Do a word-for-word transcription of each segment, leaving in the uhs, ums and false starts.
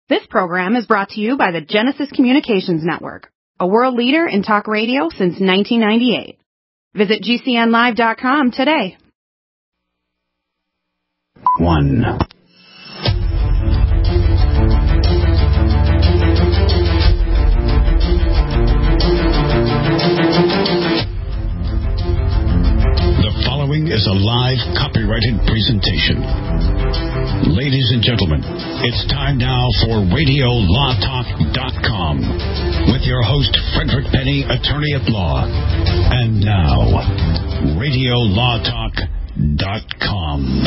This program is brought to you by the Genesis Communications Network, a world leader in talk radio since nineteen ninety-eight. Visit G C N live dot com today. One. The following is a live copyrighted presentation. Ladies and gentlemen, it's time now for radio law talk dot com with your host, Frederick Penny, attorney at law. And now, radio law talk dot com.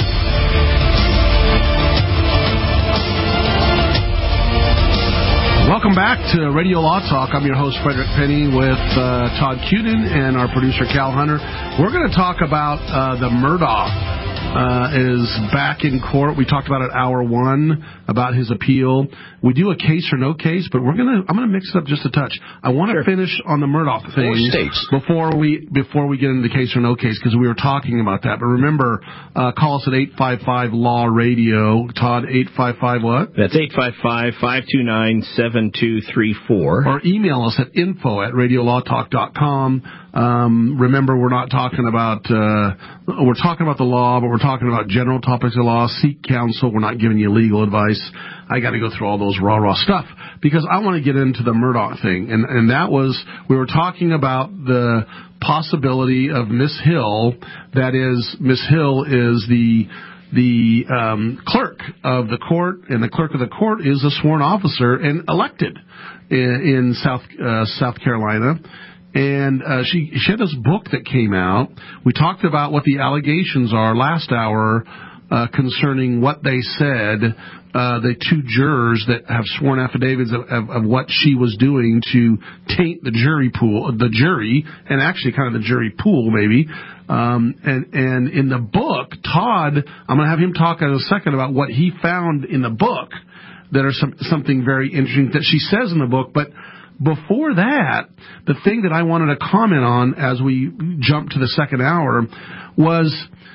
Welcome back to Radio Law Talk. I'm your host, Frederick Penny, with uh, Todd Cuden and our producer, Cal Hunter. We're going to talk about uh, the Murdaugh. Uh, is back in court. We talked about it hour one about his appeal. We do a case or no case, but we're gonna. I'm gonna mix it up just a touch. I want to sure. finish on the Murdaugh thing before we before we get into the case or no case, because we were talking about that. But remember, uh, call us at eight five five law radio. Todd, eight five five what? That's eight five five, five two nine, seven two three four. Or email us at info at radio law talk dot com. Um, remember, we're not talking about, uh, we're talking about the law, but we're talking about general topics of law. Seek counsel. We're not giving you legal advice. I got to go through all those raw, raw stuff because I want to get into the Murdaugh thing. And, and that was, we were talking about the possibility of Miss Hill. That is, Miss Hill is the, the, um, clerk of the court, and the clerk of the court is a sworn officer and elected in, in South, uh, South Carolina. And uh, she, she had this book that came out. We talked about what the allegations are last hour uh, concerning what they said, uh, the two jurors that have sworn affidavits of, of, of what she was doing to taint the jury pool, the jury, and actually kind of the jury pool maybe. Um, and, and in the book, Todd, I'm going to have him talk in a second about what he found in the book that are some, something very interesting that she says in the book, but before that, the thing that I wanted to comment on as we jump to the second hour was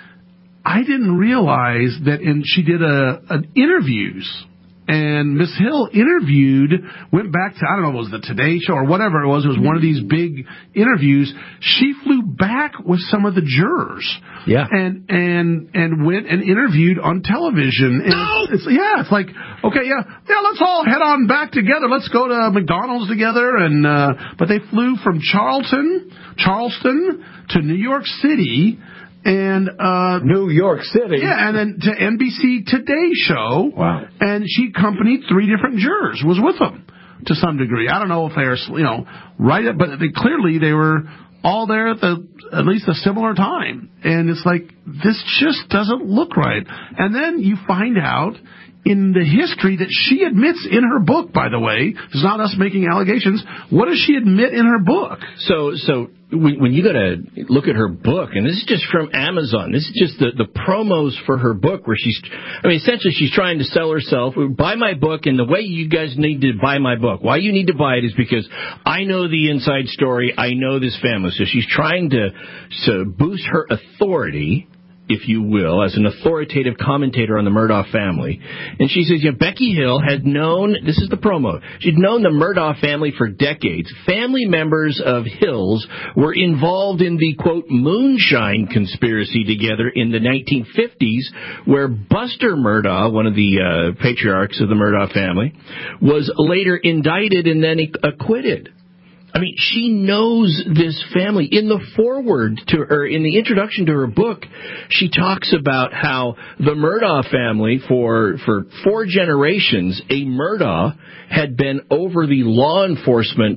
I didn't realize that in she did a an interviews. And Miss Hill interviewed, went back to, I don't know, it was the Today Show or whatever it was. It was one of these big interviews. She flew back with some of the jurors. Yeah. And, and, and went and interviewed on television. And no! it's, yeah, it's like, okay, yeah, yeah, let's all head on back together. Let's go to McDonald's together. And, uh, but they flew from Charleston, Charleston to New York City. And uh New York City. Yeah, and then to N B C Today Show. Wow. And she accompanied three different jurors, was with them to some degree. I don't know if they're, you know, right, but they, clearly they were all there at the at least a similar time. And it's like, this just doesn't look right. And then you find out in the history that she admits in her book, by the way, it's not us making allegations. What does she admit in her book? So, so when you go to look at her book, and this is just from Amazon, this is just the, the promos for her book where she's, I mean, essentially she's trying to sell herself. Buy my book, and the way you guys need to buy my book, why you need to buy it is because I know the inside story, I know this family. So she's trying to, to boost her authority, if you will, as an authoritative commentator on the Murdaugh family. And she says, yeah, Becky Hill had known, this is the promo, she'd known the Murdaugh family for decades. Family members of Hill's were involved in the, quote, moonshine conspiracy together in the nineteen fifties, where Buster Murdaugh, one of the uh, patriarchs of the Murdaugh family, was later indicted and then acquitted. I mean, she knows this family. In the foreword to her, in the introduction to her book, she talks about how the Murdaugh family, for for four generations, a Murdaugh had been over the law enforcement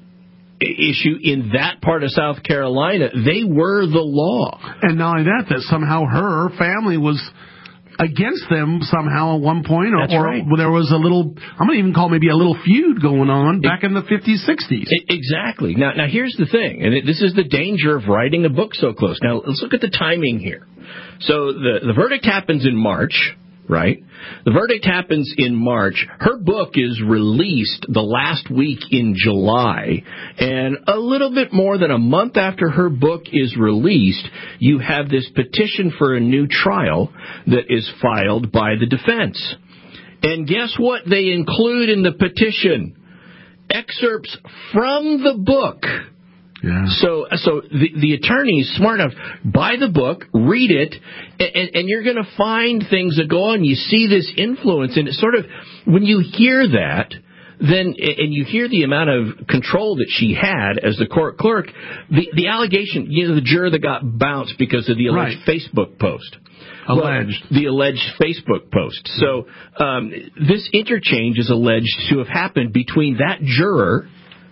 issue in that part of South Carolina. They were the law. And not only that, that somehow her family was against them somehow at one point, or, That's right. or there was a little, I'm going to even call maybe a little feud going on back it, in the fifties, sixties. It, exactly. Now, now here's the thing, and it, this is the danger of writing a book so close. Now, let's look at the timing here. So the, the verdict happens in March, right? The verdict happens in March. Her book is released the last week in July. And a little bit more than a month after her book is released, you have this petition for a new trial that is filed by the defense. And guess what they include in the petition? Excerpts from the book. Yeah. So, so the, the attorney is smart enough. Buy the book, read it, and, and you're going to find things that go on. You see this influence, and it's sort of, when you hear that, then, and you hear the amount of control that she had as the court clerk, the, the allegation, you know, the juror that got bounced because of the alleged right. Facebook post. Alleged. Well, the alleged Facebook post. So um, this interchange is alleged to have happened between that juror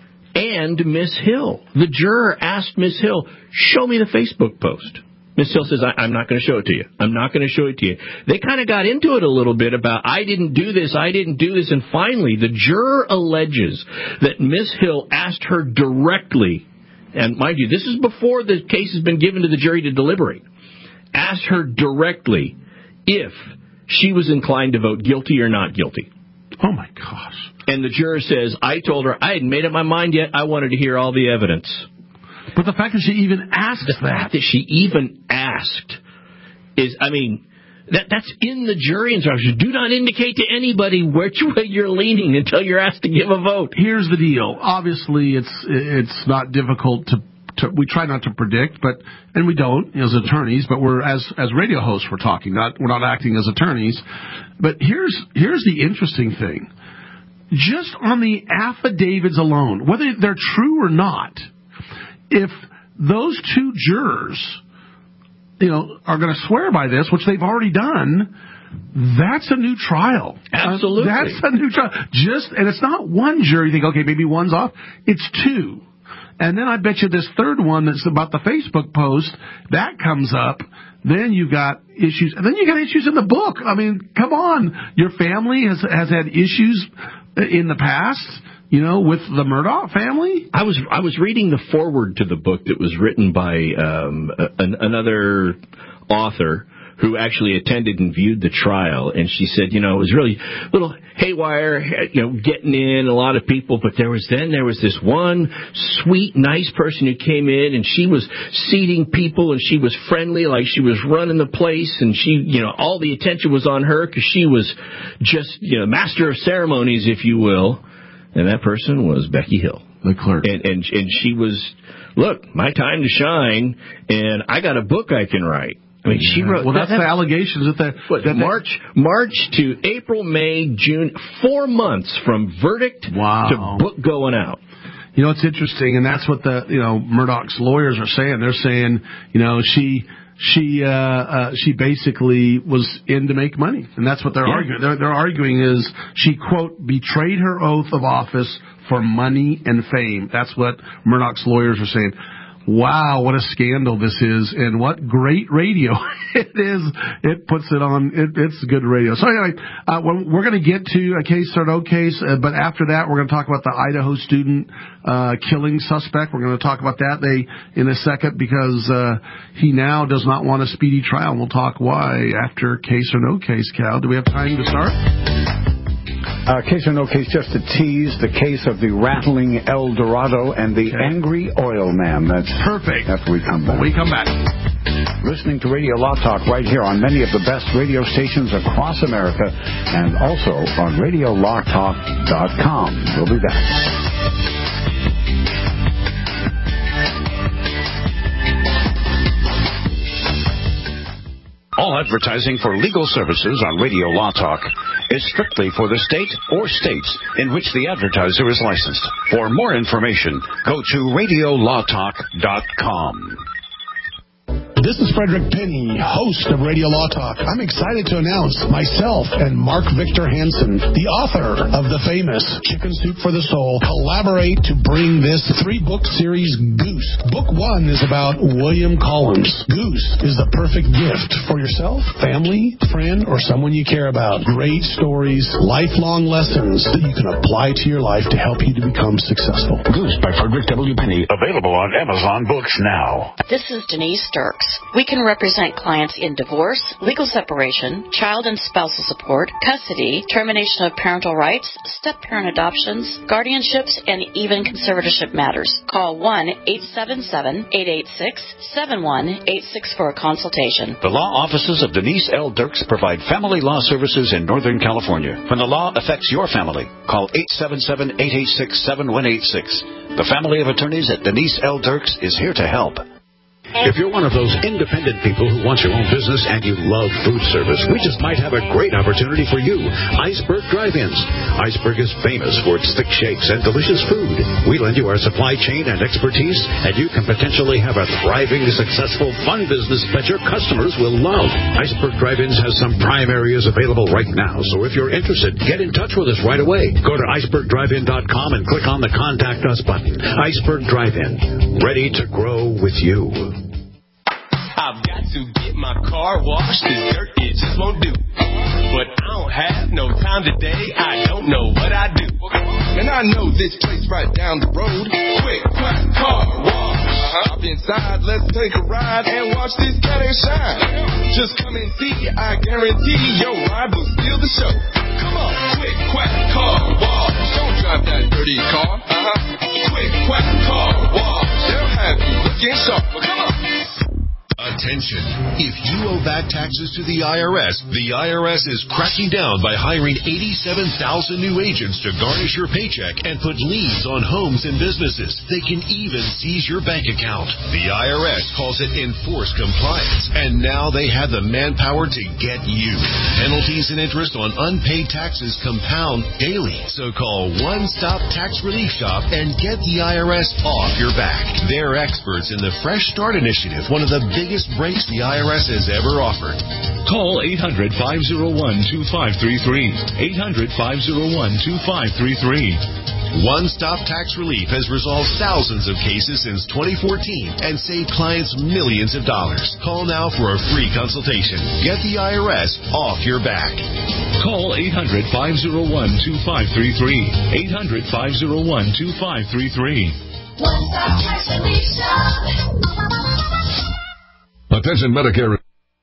and Miss Hill. The juror asked Miss Hill, show me the Facebook post. Miss Hill says, I- I'm not going to show it to you. I'm not going to show it to you. They kind of got into it a little bit about, I didn't do this, I didn't do this. And finally, the juror alleges that Miss Hill asked her directly, and mind you, this is before the case has been given to the jury to deliberate, asked her directly if she was inclined to vote guilty or not guilty. Oh, my gosh. And the juror says, I told her I hadn't made up my mind yet. I wanted to hear all the evidence. But the fact that she even asked the that. The fact that she even asked is, I mean, that that's in the jury instructions. Do not indicate to anybody which way you're leaning until you're asked to give a vote. Here's the deal. Obviously, it's it's not difficult to, to we try not to predict, but and we don't as attorneys, but we're as as radio hosts we're talking, not we're not acting as attorneys. But here's here's the interesting thing. Just on the affidavits alone, whether they're true or not, if those two jurors, you know, are going to swear by this, which they've already done, that's a new trial. Absolutely. Uh, that's a new trial. Just, and it's not one jury. You think, okay, maybe one's off. It's two. And then I bet you this third one that's about the Facebook post, that comes up. Then you've got issues. And then you got issues in the book. I mean, come on. Your family has has had issues in the past, you know, with the Murdaugh family. I was I was reading the foreword to the book that was written by um, an, another author who actually attended and viewed the trial, and she said, you know, it was really a little haywire, you know, getting in a lot of people, but there was then there was this one sweet, nice person who came in, and she was seating people, and she was friendly, like she was running the place, and she, you know, all the attention was on her because she was just, you know, master of ceremonies, if you will, and that person was Becky Hill, the clerk, and and and she was, look, my time to shine, and I got a book I can write. I mean, she wrote. Well, that's that, the allegations that the what, that March, March to April, May, June, four months from verdict wow. to book going out. You know, it's interesting, and that's what the you know Murdaugh's lawyers are saying. They're saying, you know, she she uh, uh, she basically was in to make money, and that's what they're yeah. arguing. They're, they're arguing is she quote betrayed her oath of office for money and fame. That's what Murdaugh's lawyers are saying. Wow, what a scandal this is, and what great radio it is. It puts it on, it, it's good radio. So anyway, uh, we're going to get to a case or no case, uh, but after that, we're going to talk about the Idaho student uh, killing suspect. We're going to talk about that they in a second because uh, he now does not want a speedy trial. And we'll talk why after case or no case, Cal. Do we have time to start? Uh, case or no case, just to tease the case of the rattling El Dorado and the okay. angry oil man. That's perfect. After we come back. When we come back. Listening to Radio Law Talk right here on many of the best radio stations across America and also on radio law talk dot com. We'll be back. All advertising for legal services on Radio Law Talk is strictly for the state or states in which the advertiser is licensed. For more information, go to radio law talk dot com. This is Frederick Penny, host of Radio Law Talk. I'm excited to announce myself and Mark Victor Hansen, the author of the famous Chicken Soup for the Soul, collaborate to bring this three-book series, Goose. Book one is about William Collins. Goose is the perfect gift for yourself, family, friend, or someone you care about. Great stories, lifelong lessons that you can apply to your life to help you to become successful. Goose by Frederick W. Penny, available on Amazon Books now. This is Denise Dirks. We can represent clients in divorce, legal separation, child and spousal support, custody, termination of parental rights, step-parent adoptions, guardianships, and even conservatorship matters. Call one eight seven seven, eight eight six, seven one eight six for a consultation. The law offices of Denise L. Dirks provide family law services in Northern California. When the law affects your family, call eight seven seven, eight eight six, seven one eight six. The family of attorneys at Denise L. Dirks is here to help. If you're one of those independent people who wants your own business and you love food service, we just might have a great opportunity for you. Iceberg Drive-Ins. Iceberg is famous for its thick shakes and delicious food. We lend you our supply chain and expertise, and you can potentially have a thriving, successful, fun business that your customers will love. Iceberg Drive-Ins has some prime areas available right now, so if you're interested, get in touch with us right away. Go to iceberg drive in dot com and click on the Contact Us button. Iceberg Drive-In, ready to grow with you. I've got to get my car washed, this dirt it just won't do. But I don't have no time today, I don't know what I do. And I know this place right down the road, Quick Quack Car Wash. Hop inside, let's take a ride and watch this cat shine. Just come and see, I guarantee your ride will steal the show. Come on, Quick Quack Car Wash. Don't drive that dirty car. Uh-huh. Quick Quack Car Wash. They'll have you looking sharp. Come on. Attention. If you owe back taxes to the I R S, the I R S is cracking down by hiring eighty-seven thousand new agents to garnish your paycheck and put liens on homes and businesses. They can even seize your bank account. The I R S calls it enforced compliance, and now they have the manpower to get you. Penalties and interest on unpaid taxes compound daily. So call One Stop Tax Relief Shop and get the I R S off your back. They're experts in the Fresh Start Initiative, one of the biggest breaks the I R S has ever offered. Call eight hundred, five oh one, two five three three. eight hundred, five oh one, two five three three. One Stop Tax Relief has resolved thousands of cases since twenty fourteen and saved clients millions of dollars. Call now for a free consultation. Get the I R S off your back. Call eight hundred, five oh one, two five three three. eight hundred, five oh one, two five three three. One Stop Tax Relief Shop. Attention Medicare.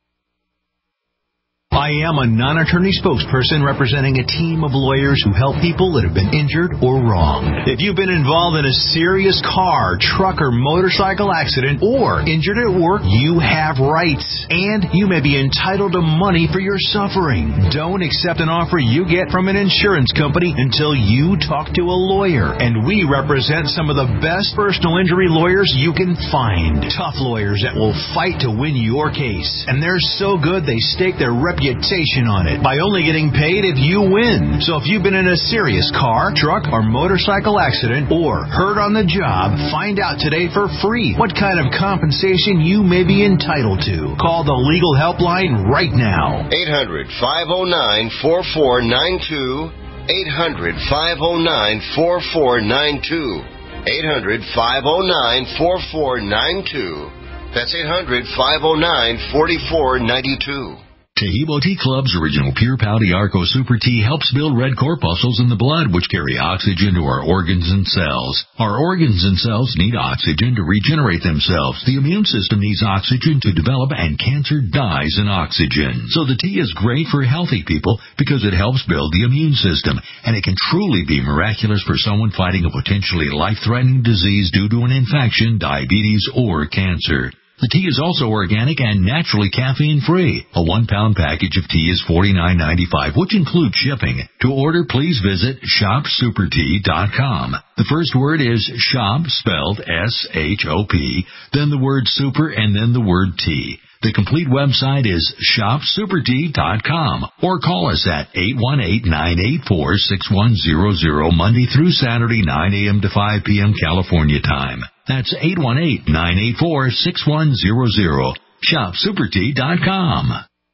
I am a non-attorney spokesperson representing a team of lawyers who help people that have been injured or wronged. If you've been involved in a serious car, truck, or motorcycle accident or injured at work, you have rights, and you may be entitled to money for your suffering. Don't accept an offer you get from an insurance company until you talk to a lawyer, and we represent some of the best personal injury lawyers you can find. Tough lawyers that will fight to win your case, and they're so good they stake their reputation on it by only getting paid if you win. So if you've been in a serious car, truck, or motorcycle accident or hurt on the job, find out today for free what kind of compensation you may be entitled to. Call the legal helpline right now. eight hundred, five oh nine, four four nine two. eight hundred, five oh nine, four four nine two. eight hundred, five oh nine, four four nine two. That's eight hundred, five oh nine, four four nine two. Taheebo Tea Club's original Pure Pouty Arco Super Tea helps build red corpuscles in the blood, which carry oxygen to our organs and cells. Our organs and cells need oxygen to regenerate themselves. The immune system needs oxygen to develop, and cancer dies in oxygen. So the tea is great for healthy people because it helps build the immune system, and it can truly be miraculous for someone fighting a potentially life-threatening disease due to an infection, diabetes, or cancer. The tea is also organic and naturally caffeine-free. A one-pound package of tea is forty-nine ninety-five, which includes shipping. To order, please visit shop super tea dot com. The first word is shop, spelled S H O P, then the word super, and then the word tea. The complete website is shop super tea dot com, or call us at eight one eight, nine eight four, six one zero zero Monday through Saturday, nine a.m. to five p.m. California time. That's eight one eight, nine eight four, six one zero zero. shop super tea dot com.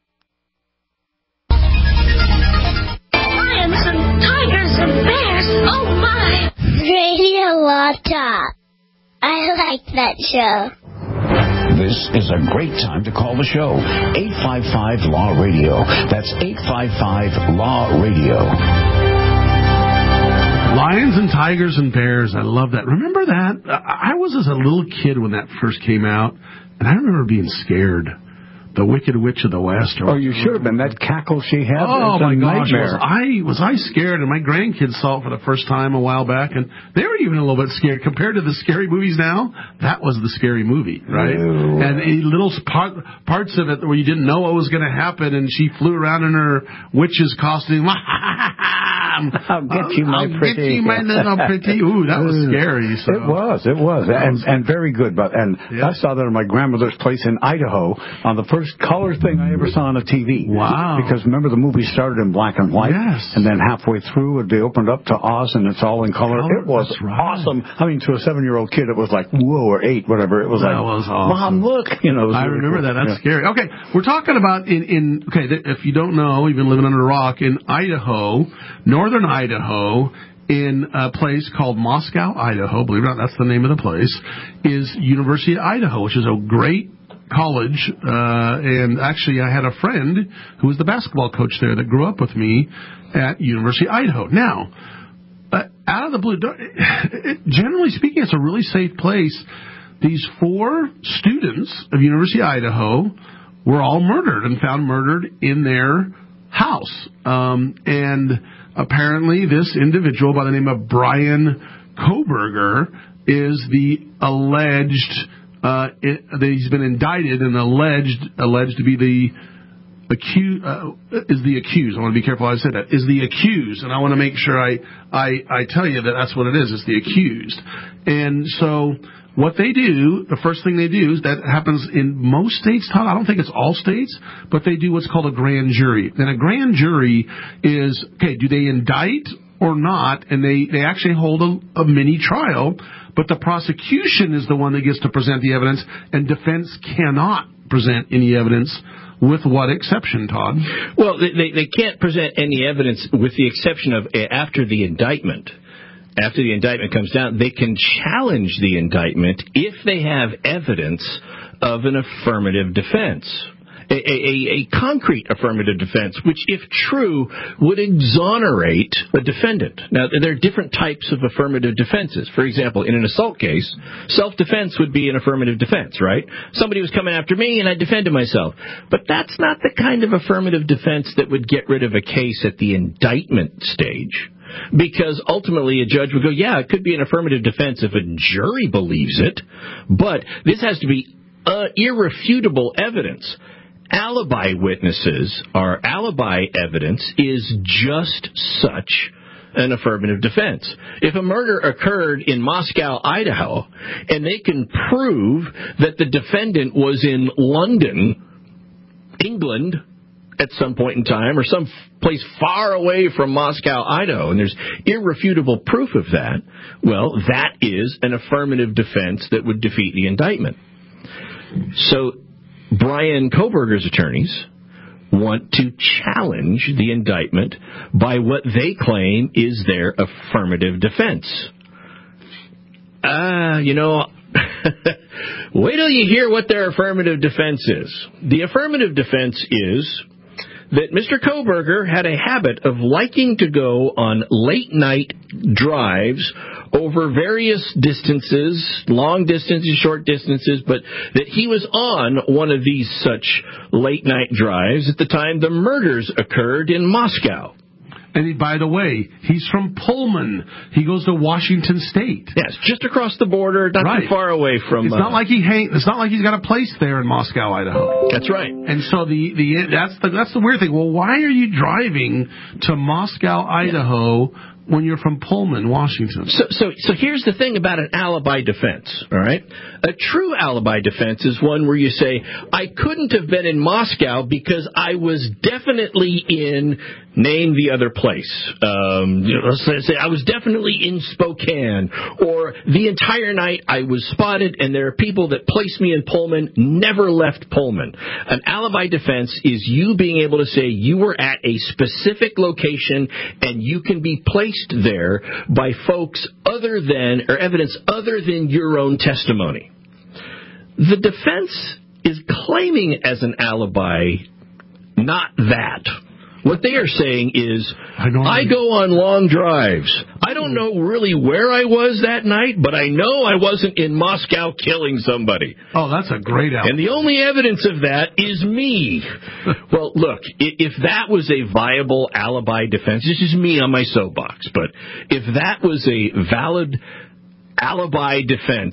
Lions and tigers and bears, oh my! Radio Law Talk. I like that show. This is a great time to call the show. eight five five Law Radio. That's eight five five Law Radio. Lions and tigers and bears. I love that. Remember that? I was as a little kid when that first came out. and I remember being scared. The Wicked Witch of the West. Or oh, you should have been. That cackle she had. Oh, my gosh. Nightmare. Was I, was I scared? And my grandkids saw it for the first time a while back, and they were even a little bit scared. Compared to the scary movies now, that was the scary movie, right? Ew. And a little part, parts of it where you didn't know what was going to happen, and she flew around in her witch's costume. I'll get you, my I'll pretty. get you, my little pretty. Ooh, that was scary. So. It was. It was. And, and very good. But And yeah. I saw that at my grandmother's place in Idaho on the first color thing I ever saw on a T V. Wow. Because remember, the movie started in black and white. Yes. And then halfway through, they opened up to Oz, and it's all in color. color It was right. awesome. I mean, to a seven-year-old kid, it was like, whoa, or eight, whatever. It was that like, was awesome. Mom, look. You know, I really remember cool. that. That's yeah. scary. Okay, we're talking about in, in, okay, if you don't know, you've been living under a rock, in Idaho, northern Idaho, in a place called Moscow, Idaho, believe it or not, that's the name of the place, is University of Idaho, which is a great college, uh, and actually I had a friend who was the basketball coach there that grew up with me at University of Idaho. Now, uh, out of the blue, it, generally speaking, it's a really safe place. These four students of University of Idaho were all murdered and found murdered in their house. Um, and apparently this individual by the name of Brian Kohberger is the alleged Uh, it, he's been indicted and alleged alleged to be the accused. Uh, is the accused? I want to be careful how I say that. Is the accused, and I want to make sure I, I I tell you that that's what it is. It's the accused. And so what they do, the first thing they do, is that happens in most states. Todd, I don't think it's all states, but they do what's called a grand jury. And a grand jury is okay. Do they indict or not? And they they actually hold a, a mini trial. But the prosecution is the one that gets to present the evidence, and defense cannot present any evidence. With what exception, Todd? Well, they, they can't present any evidence with the exception of after the indictment. After the indictment comes down, they can challenge the indictment if they have evidence of an affirmative defense. A, a, a concrete affirmative defense, which, if true, would exonerate a defendant. Now, there are different types of affirmative defenses. For example, in an assault case, self-defense would be an affirmative defense, right? Somebody was coming after me, and I defended myself. But that's not the kind of affirmative defense that would get rid of a case at the indictment stage. Because ultimately a judge would go, yeah, it could be an affirmative defense if a jury believes it, but this has to be uh, irrefutable evidence. Alibi witnesses or alibi evidence is just such an affirmative defense. If a murder occurred in Moscow, Idaho, and they can prove that the defendant was in London, England, at some point in time, or some place far away from Moscow, Idaho, and there's irrefutable proof of that, well, that is an affirmative defense that would defeat the indictment. So Brian Kohberger's attorneys want to challenge the indictment by what they claim is their affirmative defense. Ah, uh, you know, wait till you hear what their affirmative defense is. The affirmative defense is that Mister Kohberger had a habit of liking to go on late-night drives over various distances, long distances, short distances, but that he was on one of these such late-night drives at the time the murders occurred in Moscow. And he, by the way, he's from Pullman. He goes to Washington State. Yes, just across the border, not right. too far away from. It's uh, not like he hang, It's not like he's got a place there in Moscow, Idaho. That's right. And so the, the that's the that's the weird thing. Well, why are you driving to Moscow, Idaho, when you're from Pullman, Washington? So, so, so here's the thing about an alibi defense. All right, a true alibi defense is one where you say, I couldn't have been in Moscow because I was definitely in. Name the other place. Um, you know, let's say I was definitely in Spokane, or the entire night I was spotted, and there are people that placed me in Pullman, never left Pullman. An alibi defense is you being able to say you were at a specific location, and you can be placed there by folks other than, or evidence other than your own testimony. The defense is claiming as an alibi not that. What they are saying is, I, I go on long drives. I don't don't know really where I was that night, but I know I wasn't in Moscow killing somebody. Oh, that's a great album. And the only evidence of that is me. Well, look, if that was a viable alibi defense, this is me on my soapbox, but if that was a valid alibi defense,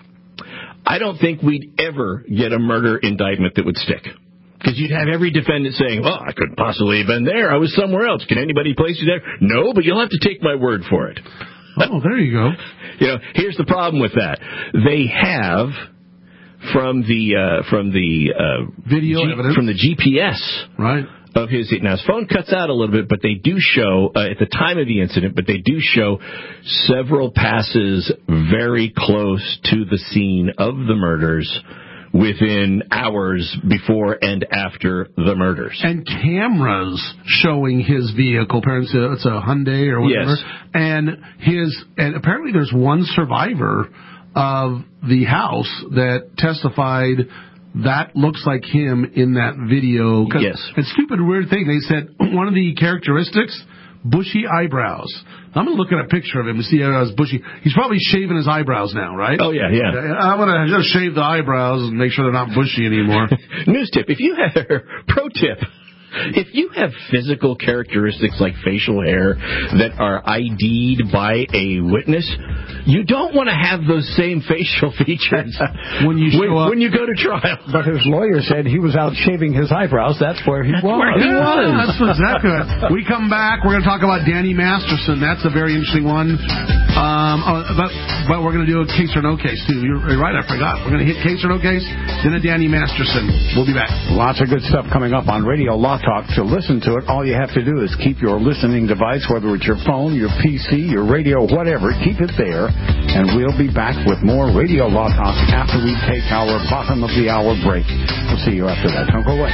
I don't think we'd ever get a murder indictment that would stick. Because you'd have every defendant saying, well, I couldn't possibly have been there. I was somewhere else. Can anybody place you there? No, but you'll have to take my word for it. Oh, there you go. You know, here's the problem with that. They have, from the uh, from the uh, video G- evidence, from the G P S right. of his, now his phone cuts out a little bit, but they do show, uh, at the time of the incident, but they do show several passes very close to the scene of the murders within hours before and after the murders. And cameras showing his vehicle. Apparently it's a Hyundai or whatever. Yes. And his, and apparently there's one survivor of the house that testified that looks like him in that video. Yes. It's a stupid, weird thing. They said one of the characteristics, bushy eyebrows. I'm going to look at a picture of him and see how his bushy. He's probably shaving his eyebrows now, right? Oh, yeah, yeah. I'm going to just shave the eyebrows and make sure they're not bushy anymore. News tip. If you have, pro tip, if you have physical characteristics like facial hair that are I D'd by a witness, you don't want to have those same facial features when you show when, up. when you go to trial. But his lawyer said he was out shaving his eyebrows. That's where he That's was. where he yeah, was. That's exactly right. We come back. We're going to talk about Danny Masterson. That's a very interesting one. Um, uh, but but we're going to do a case or no case too. You're right. I forgot. We're going to hit case or no case. Then a Danny Masterson. We'll be back. Lots of good stuff coming up on Radio Law Talk. To listen to it, all you have to do is keep your listening device, whether it's your phone, your P C, your radio, whatever, keep it there, and we'll be back with more Radio Law Talk after we take our bottom of the hour break. We'll see you after that. Don't go away.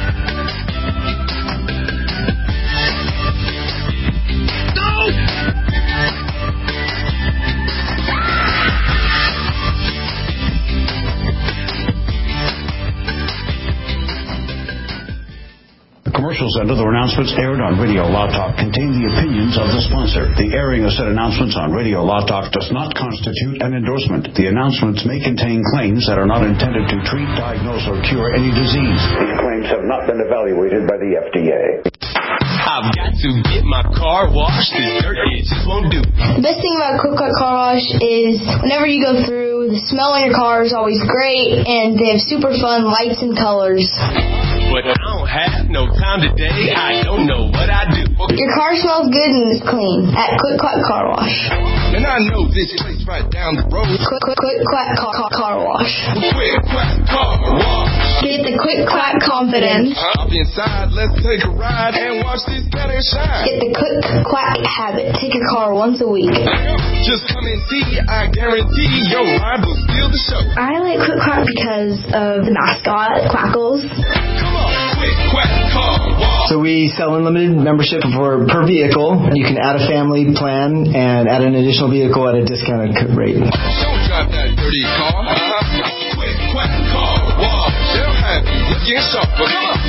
Commercials and other announcements aired on Radio Law Talk contain the opinions of the sponsor. The airing of said announcements on Radio Law Talk does not constitute an endorsement. The announcements may contain claims that are not intended to treat, diagnose, or cure any disease. These claims have not been evaluated by the F D A. I've got to get my car washed. This dirt it just won't do. The best thing about Quick Quack Car Wash is whenever you go through, the smell in your car is always great, and they have super fun lights and colors. But I don't have no time today. I don't know what I do. Your car smells good and is clean at Quick Quack Car Wash. And I know this place right down the road. Quick Quick Quick Quack Car, car, car Wash. Quick Quack Car Wash. Get the Quick Quack confidence. Hop inside, let's take a ride and watch this cat shine. Get the Quick Quack habit. Take your car once a week. Just come and see. I guarantee your ride will steal the show. I like Quick Quack because of the mascot, Quackles. Come on, Quick Quack Car Wash. So we sell unlimited membership for per vehicle. You can add a family plan and add an additional vehicle at a discounted rate. Don't drive that dirty car. Uh-huh. Quick Quack Car Wash. They'll have you looking sharper. Come on.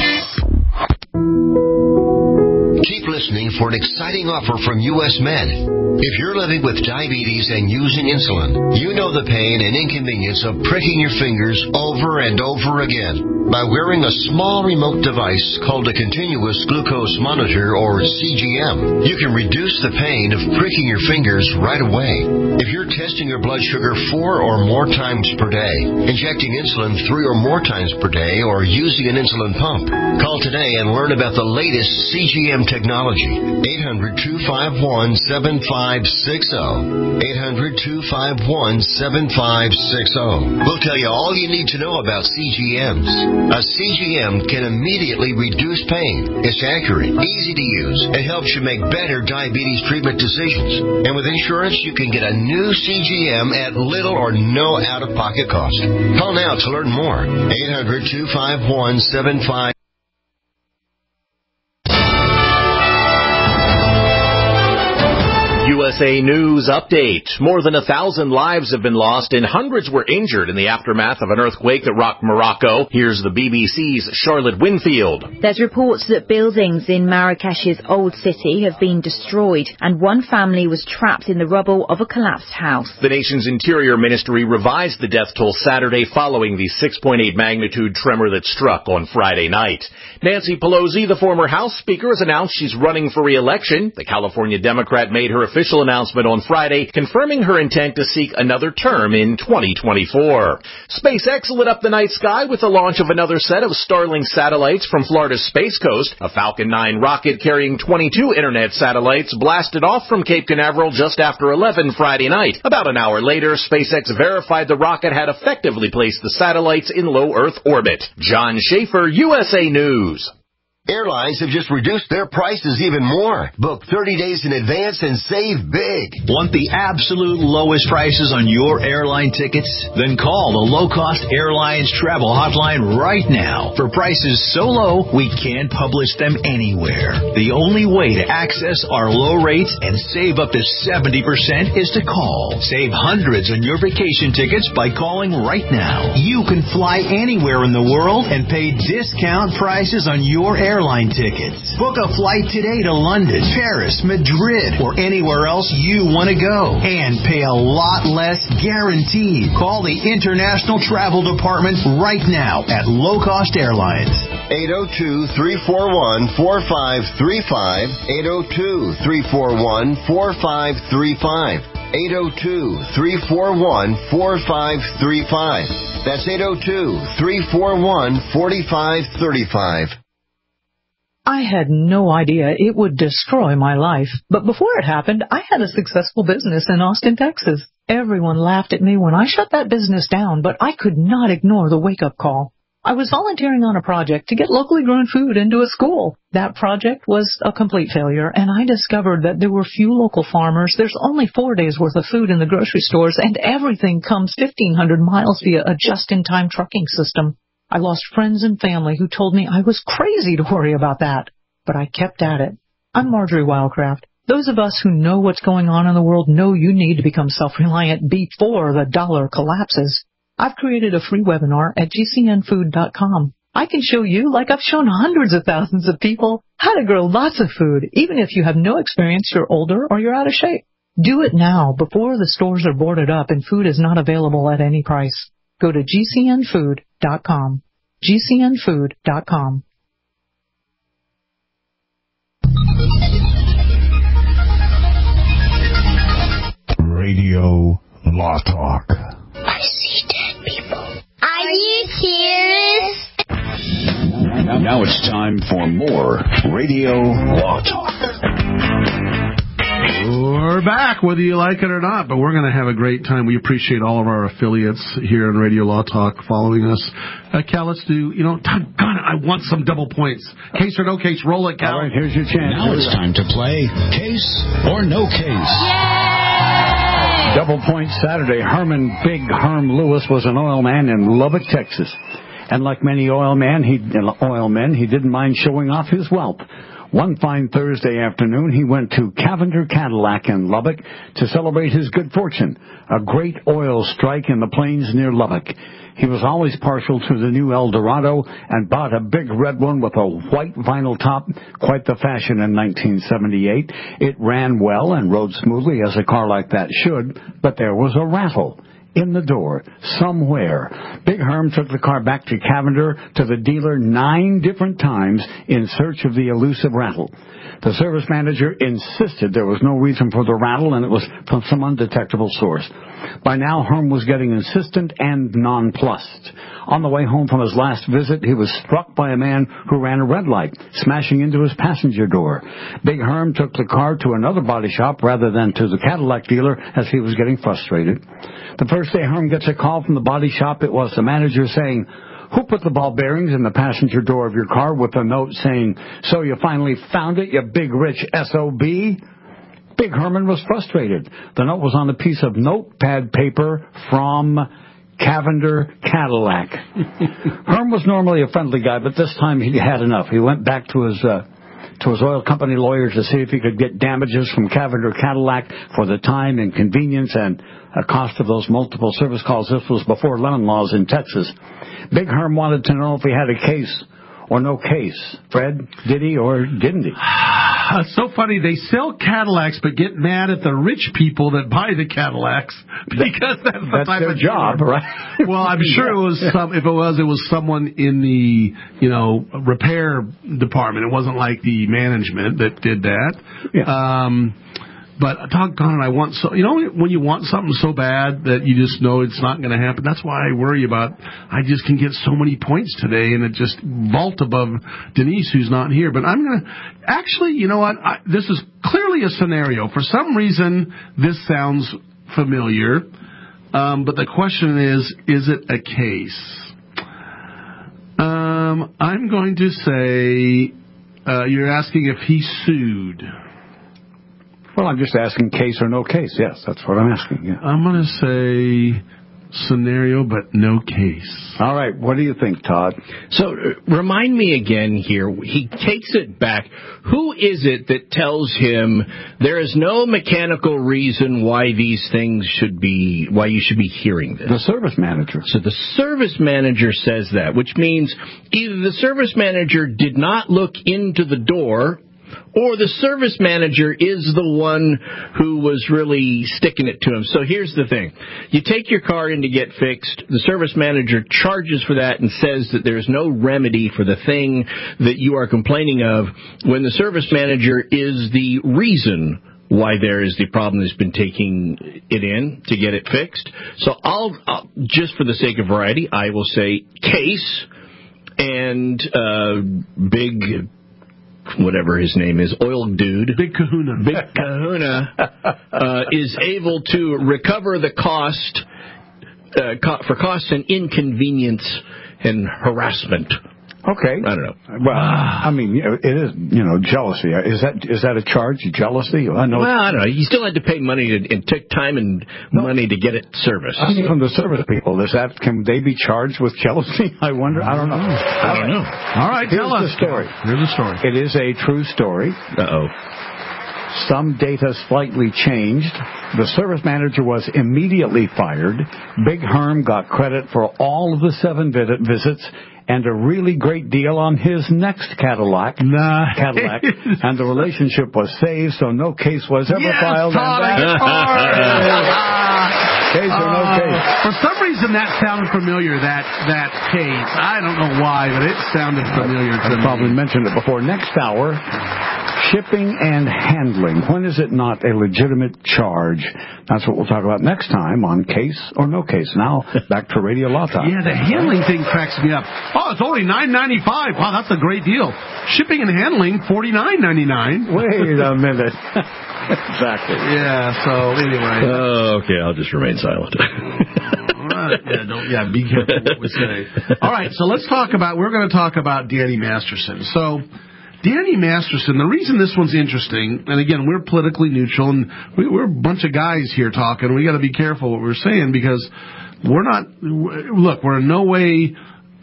Keep listening for an exciting offer from U S Med. If you're living with diabetes and using insulin, you know the pain and inconvenience of pricking your fingers over and over again. By wearing a small remote device called a continuous glucose monitor, or C G M, you can reduce the pain of pricking your fingers right away. If you're testing your blood sugar four or more times per day, injecting insulin three or more times per day, or using an insulin pump, call today and learn about the latest C G M technology. eight hundred, two five one, seven five six zero. eight hundred, two five one, seven five six zero. We'll tell you all you need to know about C G Ms. A C G M can immediately reduce pain. It's accurate, easy to use, and helps you make better diabetes treatment decisions. And with insurance, you can get a new C G M at little or no out-of-pocket cost. Call now to learn more. eight hundred, two five one, seven five six zero. U S A News update. More than a thousand lives have been lost and hundreds were injured in the aftermath of an earthquake that rocked Morocco. Here's the B B C's Charlotte Winfield. There's reports that buildings in Marrakesh's old city have been destroyed and one family was trapped in the rubble of a collapsed house. The nation's Interior Ministry revised the death toll Saturday following the six point eight magnitude tremor that struck on Friday night. Nancy Pelosi, the former House Speaker, has announced she's running for re-election. The California Democrat made her official announcement on Friday, confirming her intent to seek another term in twenty twenty-four. SpaceX lit up the night sky with the launch of another set of Starlink satellites from Florida's Space Coast. A Falcon nine rocket carrying twenty-two internet satellites blasted off from Cape Canaveral just after eleven Friday night. About an hour later, SpaceX verified the rocket had effectively placed the satellites in low Earth orbit. John Schaefer, U S A News. Airlines have just reduced their prices even more. Book thirty days in advance and save big. Want the absolute lowest prices on your airline tickets? Then call the Low Cost Airlines Travel Hotline right now. For prices so low, we can't publish them anywhere. The only way to access our low rates and save up to seventy percent is to call. Save hundreds on your vacation tickets by calling right now. You can fly anywhere in the world and pay discount prices on your airline airline tickets. Book a flight today to London, Paris, Madrid, or anywhere else you want to go. And pay a lot less guaranteed. Call the International Travel Department right now at Low Cost Airlines. eight oh two, three four one, four five three five. eight oh two, three four one, four five three five. eight oh two, three four one, four five three five. That's eight oh two, three four one, four five three five. I had no idea it would destroy my life. But before it happened, I had a successful business in Austin, Texas. Everyone laughed at me when I shut that business down, but I could not ignore the wake-up call. I was volunteering on a project to get locally grown food into a school. That project was a complete failure, and I discovered that there were few local farmers. There's only four days' worth of food in the grocery stores, and everything comes fifteen hundred miles via a just-in-time trucking system. I lost friends and family who told me I was crazy to worry about that, but I kept at it. I'm Marjorie Wildcraft. Those of us who know what's going on in the world know you need to become self-reliant before the dollar collapses. I've created a free webinar at G C N food dot com. I can show you, like I've shown hundreds of thousands of people, how to grow lots of food, even if you have no experience, you're older, or you're out of shape. Do it now, before the stores are boarded up and food is not available at any price. Go to G C N food dot com. G C N food dot com. Radio Law Talk. I see dead people. Are you serious? Now, now it's time for more Radio Law Talk. We're back, whether you like it or not, but we're going to have a great time. We appreciate all of our affiliates here on Radio Law Talk following us. Uh, Cal, let's do, you know, doggone it, I want some double points. Case or no case, roll it, Cal. All right, here's your chance. Now it's time to play Case or No Case. Yay! Double point Saturday. Herman Big Herm Lewis was an oil man in Lubbock, Texas. And like many oil men, he, oil men, he didn't mind showing off his wealth. One fine Thursday afternoon, he went to Cavender Cadillac in Lubbock to celebrate his good fortune, a great oil strike in the plains near Lubbock. He was always partial to the new Eldorado and bought a big red one with a white vinyl top, quite the fashion in nineteen seventy-eight. It ran well and rode smoothly as a car like that should, but there was a rattle in the door somewhere. Big Herm took the car back to Cavender to the dealer nine different times in search of the elusive rattle. The service manager insisted there was no reason for the rattle and it was from some undetectable source. By now, Herm was getting insistent and nonplussed. On the way home from his last visit, he was struck by a man who ran a red light, smashing into his passenger door. Big Herm took the car to another body shop rather than to the Cadillac dealer as he was getting frustrated. The first day Herm gets a call from the body shop, it was the manager saying, "Who put the ball bearings in the passenger door of your car?" with a note saying, "So you finally found it, you big rich S O B? Big Herman was frustrated. The note was on a piece of notepad paper from Cavender Cadillac. Herm was normally a friendly guy, but this time he had enough. He went back to his uh, to his oil company lawyers to see if he could get damages from Cavender Cadillac for the time, inconvenience, and a cost of those multiple service calls. This was before lemon laws in Texas. Big Herm wanted to know if he had a case or no case. Fred, did he or didn't he? It's so funny. They sell Cadillacs but get mad at the rich people that buy the Cadillacs because that's the that's type their of job, dealer. right? Well, I'm sure it was some. If it was, it was someone in the you know repair department. It wasn't like the management that did that. Yeah. Um, But doggone it, I want so you know when you want something so bad that you just know it's not going to happen. That's why I worry about. I just can get so many points today, and it just vault above Denise, who's not here. But I'm going to actually, you know what? I, this is clearly a scenario. For some reason, this sounds familiar. Um, but the question is, is it a case? Um, I'm going to say uh, you're asking if he sued. Well, I'm just asking case or no case. Yes, that's what I'm asking. Yeah. I'm going to say scenario, but no case. All right. What do you think, Todd? So uh, remind me again here. He takes it back. Who is it that tells him there is no mechanical reason why these things should be, why you should be hearing this? The service manager. So the service manager says that, which means either the service manager did not look into the door, or the service manager is the one who was really sticking it to him. So here's the thing. You take your car in to get fixed. The service manager charges for that and says that there's no remedy for the thing that you are complaining of, when the service manager is the reason why there is the problem that's been taking it in to get it fixed. So I'll, I'll just for the sake of variety, I will say case and uh, big... whatever his name is, oil dude, Big Kahuna, Big Kahuna, uh, is able to recover the cost uh, co- for costs and inconvenience and harassment. Okay. I don't know. Well, I mean, it is, you know, jealousy. Is that is that a charge? Jealousy? I know. Well, I don't know. You still had to pay money to, and take time and no. money to get it serviced. I mean, from the service people, is that can they be charged with jealousy? I wonder. I don't know. I don't know. All right, Here's tell us the story. Here's the story. It is a true story. Uh oh. Some data slightly changed. The service manager was immediately fired. Big Herm got credit for all of the seven visits and a really great deal on his next Cadillac. Nah. Cadillac. And the relationship was saved, so no case was ever yes, filed. Todd, and that case or no case. Uh, for some reason, that sounded familiar, that that case. I don't know why, but it sounded familiar to I me. probably mentioned it before. Next hour, shipping and handling. When is it not a legitimate charge? That's what we'll talk about next time on Case or No Case. Now, back to Radio Law Talk. Yeah, the handling thing cracks me up. Oh, it's only nine ninety-five. Wow, that's a great deal. Shipping and handling, forty-nine ninety-nine. Wait a minute. Exactly. Yeah, so anyway. Oh, okay, I'll just remain silent. All right. Yeah, don't, yeah, be careful what we say. All right, so let's talk about, we're going to talk about Danny Masterson. So, Danny Masterson, the reason this one's interesting, and again, we're politically neutral, and we, we're a bunch of guys here talking. We got to be careful what we're saying, because we're not, look, we're in no way,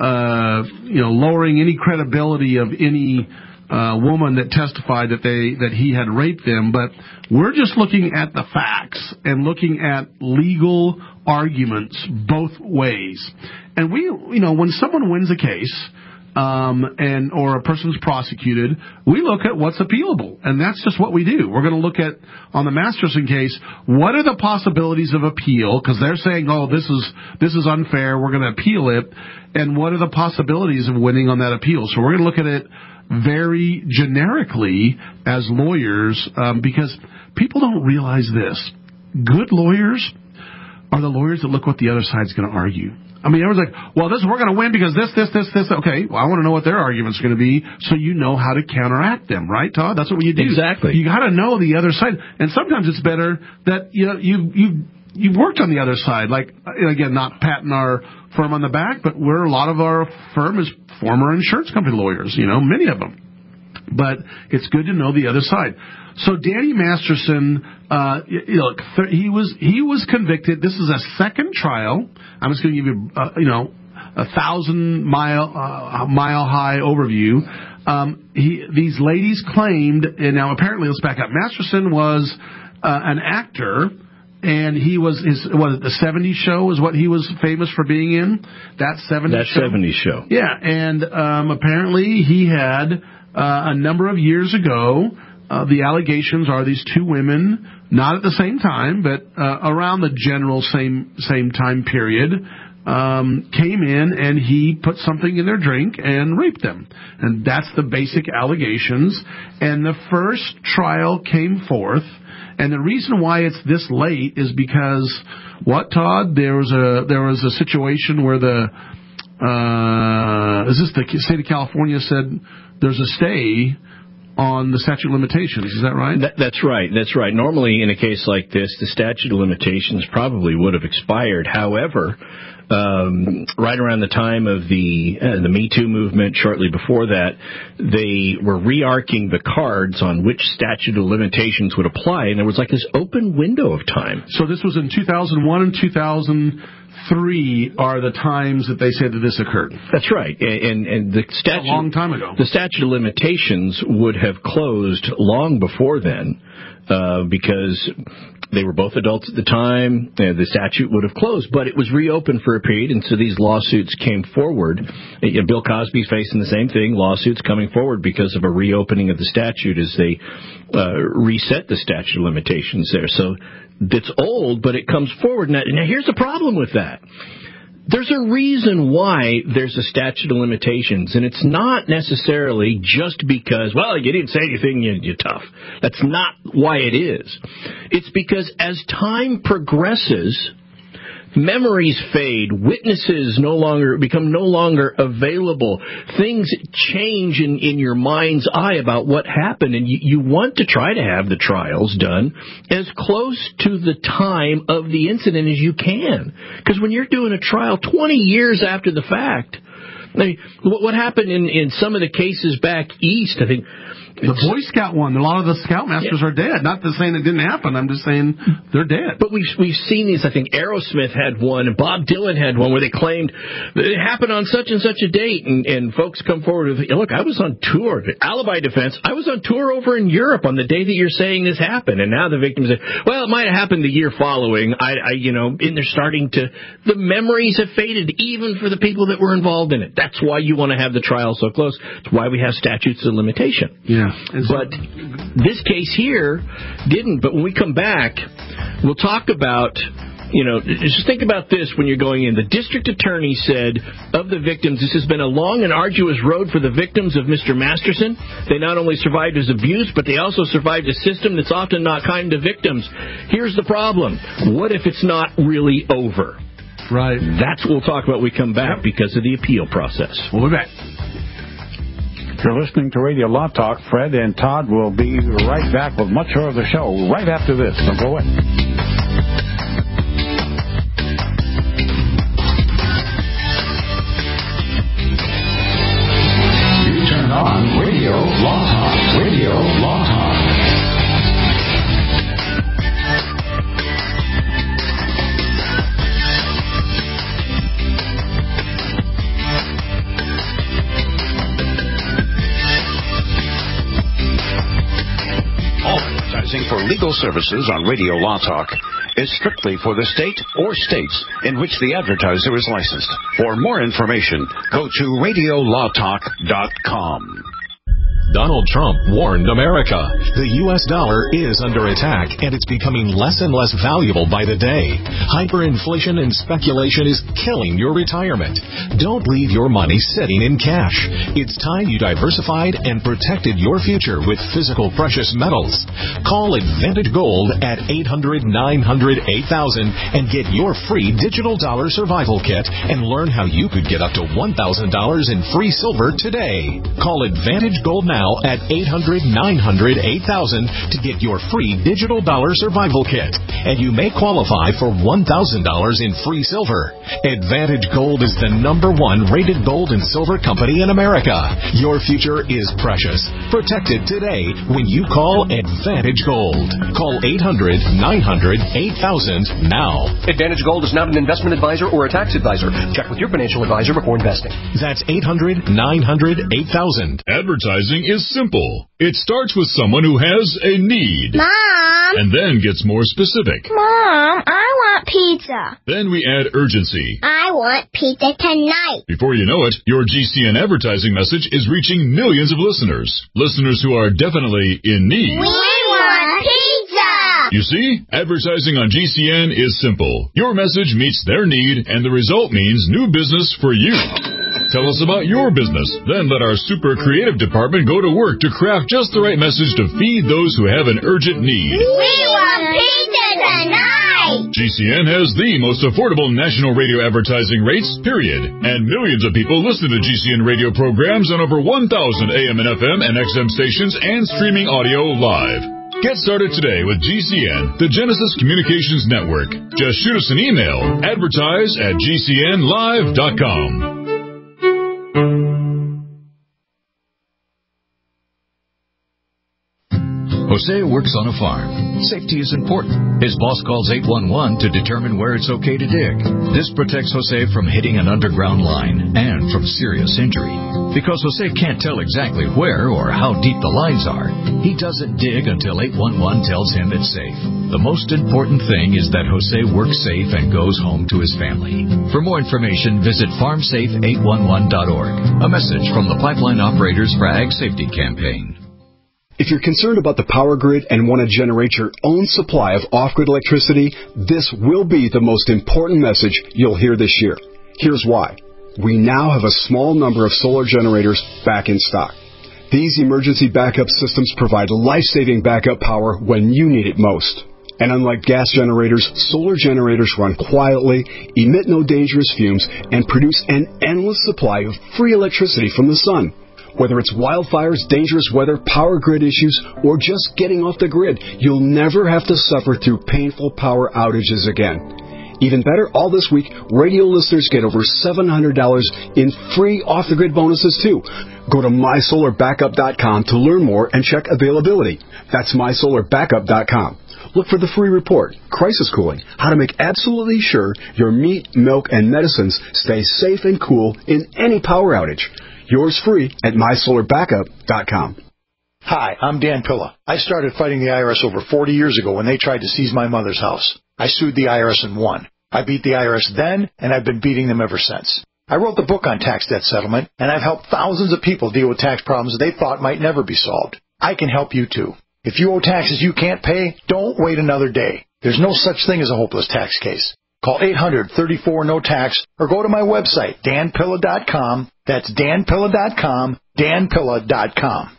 uh, you know, lowering any credibility of any uh, woman that testified that they that he had raped them, but we're just looking at the facts and looking at legal arguments both ways. And we, you know, when someone wins a case, Um, and or a person's prosecuted, we look at what's appealable, and that's just what we do. We're going to look at, on the Masterson case, what are the possibilities of appeal, because they're saying, oh, this is this is unfair, we're going to appeal it, and what are the possibilities of winning on that appeal. So we're going to look at it very generically as lawyers, um, because people don't realize this. Good lawyers are the lawyers that look what the other side's going to argue. I mean, everyone's like, well, this we're going to win because this, this, this, this. Okay, well, I want to know what their argument's going to be so you know how to counteract them, right, Todd? That's what you do. Exactly. You got to know the other side, and sometimes it's better that you know you you you've worked on the other side. Like, again, not patting our firm on the back, but we're a lot of our firm is former insurance company lawyers. You know, many of them. But it's good to know the other side. So Danny Masterson, uh, look, he was he was convicted. This is a second trial. I'm just going to give you, uh, you know, a thousand mile uh, mile high overview. Um, he, these ladies claimed, and now apparently, let's back up. Masterson was uh, an actor, and he was his was it the seventies show is what he was famous for being in. That seventies that show. seventies show. Yeah, and um, apparently he had uh, a number of years ago. Uh, the allegations are these two women, not at the same time, but uh, around the general same same time period. Um, came in and he put something in their drink and raped them. And that's the basic allegations. And the first trial came forth. And the reason why it's this late is because, what, Todd? There was a, there was a situation where the, uh, is this the state of California said there's a stay on the statute of limitations. Is that right? That, that's right. That's right. Normally, in a case like this, the statute of limitations probably would have expired. However, um, right around the time of the uh, the Me Too movement, shortly before that, they were re-arcing the cards on which statute of limitations would apply, and there was like this open window of time. So this was in two thousand one and two thousand three are the times that they said that this occurred. That's right, and and the statute a long time ago. The statute of limitations would have closed long before then, uh, because they were both adults at the time. Uh, the statute would have closed, but it was reopened for a period, and so these lawsuits came forward. Uh, Bill Cosby's facing the same thing, lawsuits coming forward because of a reopening of the statute as they uh, reset the statute of limitations there. So it's old, but it comes forward. Now, now here's the problem with that. There's a reason why there's a statute of limitations, and it's not necessarily just because, well, you didn't say anything, you, you're tough. That's not why it is. It's because as time progresses, memories fade, witnesses no longer become no longer available, things change in, in your mind's eye about what happened, and you, you want to try to have the trials done as close to the time of the incident as you can. Because when you're doing a trial twenty years after the fact, I mean, what happened in, in some of the cases back east, I think, the Boy Scout one, a lot of the Scoutmasters yeah. are dead. Not to saying it didn't happen. I'm just saying they're dead. But we've we've seen these. I think Aerosmith had one, and Bob Dylan had one, where they claimed that it happened on such and such a date, and, and folks come forward with, look, I was on tour. Alibi defense. I was on tour over in Europe on the day that you're saying this happened, and now the victim said, well, it might have happened the year following. I, I, you know, and they're starting to. The memories have faded, even for the people that were involved in it. That's why you want to have the trial so close. It's why we have statutes of limitation. Yeah. But this case here didn't. But when we come back, we'll talk about, you know, just think about this when you're going in. The district attorney said of the victims, this has been a long and arduous road for the victims of Mister Masterson. They not only survived his abuse, but they also survived a system that's often not kind to victims. Here's the problem. What if it's not really over? Right. That's what we'll talk about when we come back because of the appeal process. We'll be back. You're listening to Radio Law Talk. Fred and Todd will be right back with much more of the show right after this. So go ahead. You turn on Radio Law Talk. Radio Law Talk. For legal services on Radio Law Talk is strictly for the state or states in which the advertiser is licensed. For more information, go to radio law talk dot com. Donald Trump warned America. The U S dollar is under attack, and it's becoming less and less valuable by the day. Hyperinflation and speculation is killing your retirement. Don't leave your money sitting in cash. It's time you diversified and protected your future with physical precious metals. Call Advantage Gold at eight hundred, nine hundred, eight thousand and get your free digital dollar survival kit and learn how you could get up to one thousand dollars in free silver today. Call Advantage Gold now now at eight hundred, nine hundred, eight thousand to get your free digital dollar survival kit. And you may qualify for one thousand dollars in free silver. Advantage Gold is the number one rated gold and silver company in America. Your future is precious. Protect it today when you call Advantage Gold. Call eight hundred, nine hundred, eight thousand now. Advantage Gold is not an investment advisor or a tax advisor. Check with your financial advisor before investing. That's eight hundred, nine hundred, eight thousand. Advertising is simple. It starts with someone who has a need. Mom! And then gets more specific. Mom, I want pizza. Then we add urgency. I want pizza tonight. Before you know it, your G C N advertising message is reaching millions of listeners. Listeners who are definitely in need. We want pizza! You see, advertising on G C N is simple. Your message meets their need, and the result means new business for you. Tell us about your business. Then let our super creative department go to work to craft just the right message to feed those who have an urgent need. We want pizza tonight! G C N has the most affordable national radio advertising rates, period. And millions of people listen to G C N radio programs on over one thousand A M and F M and X M stations and streaming audio live. Get started today with G C N, the Genesis Communications Network. Just shoot us an email, advertise at G C N live dot com. Jose works on a farm. Safety is important. His boss calls eight one one to determine where it's okay to dig. This protects Jose from hitting an underground line and from serious injury. Because Jose can't tell exactly where or how deep the lines are, he doesn't dig until eight one one tells him it's safe. The most important thing is that Jose works safe and goes home to his family. For more information, visit farm safe eight one one dot org. A message from the Pipeline Operators for Ag Safety Campaign. If you're concerned about the power grid and want to generate your own supply of off-grid electricity, this will be the most important message you'll hear this year. Here's why. We now have a small number of solar generators back in stock. These emergency backup systems provide life-saving backup power when you need it most. And unlike gas generators, solar generators run quietly, emit no dangerous fumes, and produce an endless supply of free electricity from the sun. Whether it's wildfires, dangerous weather, power grid issues, or just getting off the grid, you'll never have to suffer through painful power outages again. Even better, all this week, radio listeners get over seven hundred dollars in free off-the-grid bonuses, too. Go to my solar backup dot com to learn more and check availability. That's my solar backup dot com. Look for the free report, Crisis Cooling, how to make absolutely sure your meat, milk, and medicines stay safe and cool in any power outage. Yours free at my solar backup dot com. Hi, I'm Dan Pilla. I started fighting the I R S over forty years ago when they tried to seize my mother's house. I sued the I R S and won. I beat the I R S then, and I've been beating them ever since. I wrote the book on tax debt settlement, and I've helped thousands of people deal with tax problems they thought might never be solved. I can help you too. If you owe taxes you can't pay, don't wait another day. There's no such thing as a hopeless tax case. Call eight hundred, thirty-four, no tax or go to my website, dan pilla dot com. That's dan pilla dot com, dan pilla dot com.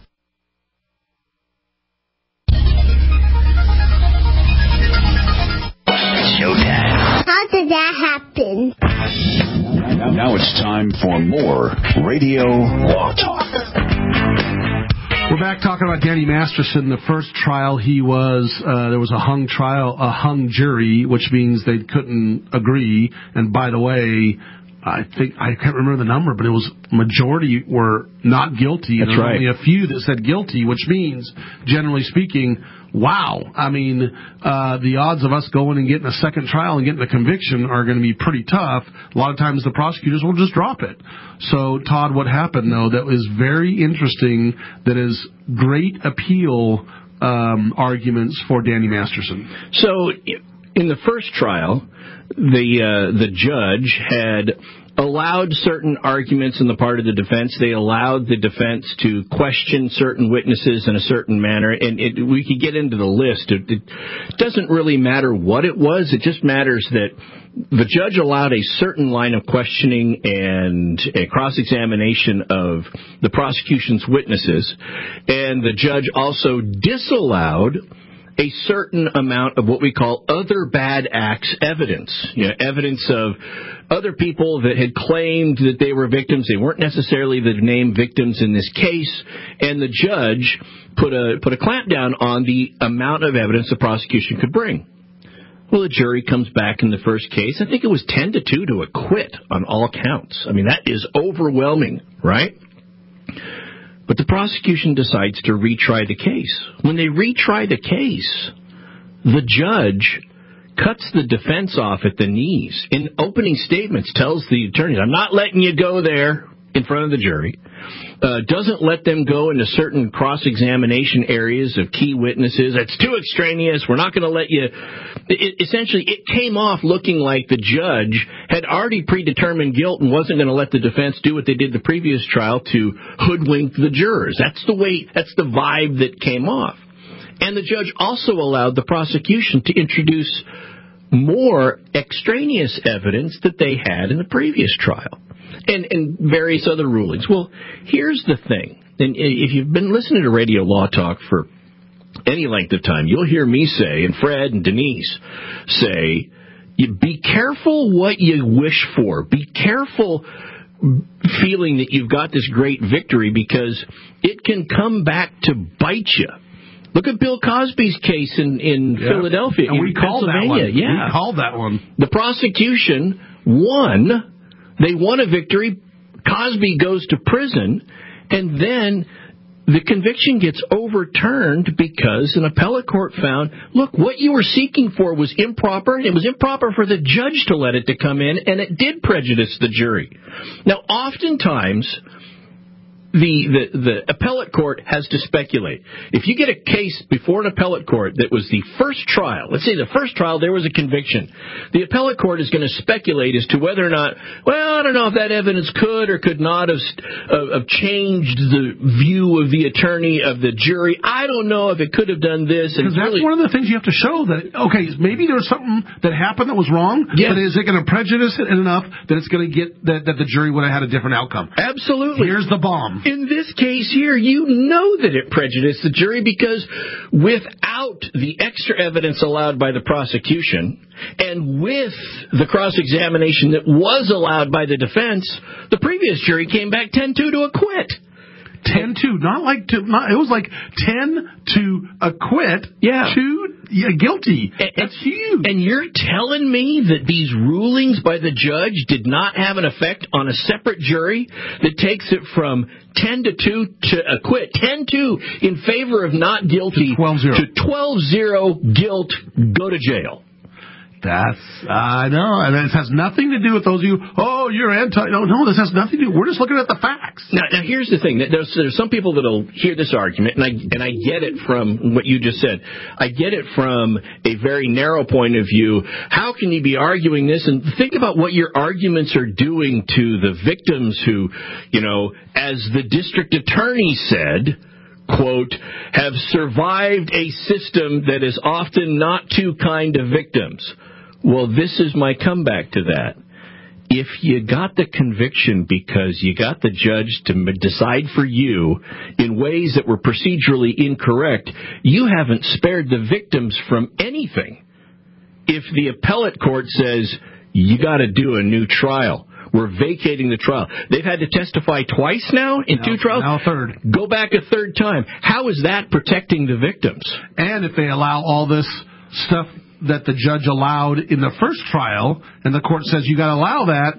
Showtime. How did that happen? Now it's time for more Radio Law Talk. We're back talking about Danny Masterson. The first trial, he was, uh, there was a hung trial, a hung jury, which means they couldn't agree. And by the way, I think, I can't remember the number, but it was majority were not guilty. That's and right. Only a few that said guilty, which means, generally speaking, wow. I mean, uh, the odds of us going and getting a second trial and getting a conviction are going to be pretty tough. A lot of times the prosecutors will just drop it. So, Todd, what happened, though, that was very interesting, that is great appeal um, arguments for Danny Masterson. So, in the first trial, the uh, the judge had allowed certain arguments on the part of the defense. They allowed the defense to question certain witnesses in a certain manner, and it, we could get into the list. It, it doesn't really matter what it was. It just matters that the judge allowed a certain line of questioning and a cross-examination of the prosecution's witnesses, and the judge also disallowed a certain amount of what we call other bad acts evidence. You know, evidence of other people that had claimed that they were victims. They weren't necessarily the named victims in this case, and the judge put a put a clamp down on the amount of evidence the prosecution could bring. Well, the jury comes back in the first case. I think it was ten to two to acquit on all counts. I mean, that is overwhelming, right? But the prosecution decides to retry the case. When they retry the case, the judge cuts the defense off at the knees. In opening statements, tells the attorneys, I'm not letting you go there in front of the jury. Uh, doesn't let them go into certain cross-examination areas of key witnesses. It's too extraneous. We're not going to let you... It, essentially, it came off looking like the judge had already predetermined guilt and wasn't going to let the defense do what they did the previous trial to hoodwink the jurors. That's the way, that's the vibe that came off. And the judge also allowed the prosecution to introduce more extraneous evidence that they had in the previous trial. And, and various other rulings. Well, here's the thing. And if you've been listening to Radio Law Talk for any length of time, you'll hear me say, and Fred and Denise say, you be careful what you wish for. Be careful feeling that you've got this great victory, because it can come back to bite you. Look at Bill Cosby's case in, in yeah. Philadelphia, and in we called that one. Yeah. We called that one. The prosecution won. They won a victory. Cosby goes to prison, and then the conviction gets overturned because an appellate court found, look, what you were seeking for was improper, and it was improper for the judge to let it to come in, and it did prejudice the jury. Now, oftentimes, the, the, the appellate court has to speculate. If you get a case before an appellate court that was the first trial, let's say the first trial there was a conviction, the appellate court is going to speculate as to whether or not, well, I don't know if that evidence could or could not have, uh, have changed the view of the attorney, of the jury. I don't know if it could have done this. Because that's really one of the things you have to show, that, okay, maybe there was something that happened that was wrong, yes. but is it going to prejudice it enough that it's going to get, that, that the jury would have had a different outcome? Absolutely. Here's the bomb. In this case here, you know that it prejudiced the jury, because without the extra evidence allowed by the prosecution and with the cross-examination that was allowed by the defense, the previous jury came back ten two to acquit. ten two, not like to, not, it was like ten to acquit, yeah. two yeah, guilty. And, That's huge. And you're telling me that these rulings by the judge did not have an effect on a separate jury that takes it from ten to two to acquit, ten two in favor of not guilty, to twelve zero guilt, go to jail. That's, I know, and it has nothing to do with those of you, oh, you're anti, no, no, this has nothing to do, we're just looking at the facts. Now, now here's the thing, there's, there's some people that'll hear this argument, and I, and I get it from what you just said. I get it from a very narrow point of view. How can you be arguing this? And think about what your arguments are doing to the victims who, you know, as the district attorney said, quote, have survived a system that is often not too kind to victims. Well, this is my comeback to that. If you got the conviction because you got the judge to decide for you in ways that were procedurally incorrect, you haven't spared the victims from anything. If the appellate court says, you got to do a new trial, we're vacating the trial. They've had to testify twice now in now, two trials? Now a third. Go back a third time. How is that protecting the victims? And if they allow all this stuff that the judge allowed in the first trial, and the court says you got to allow that,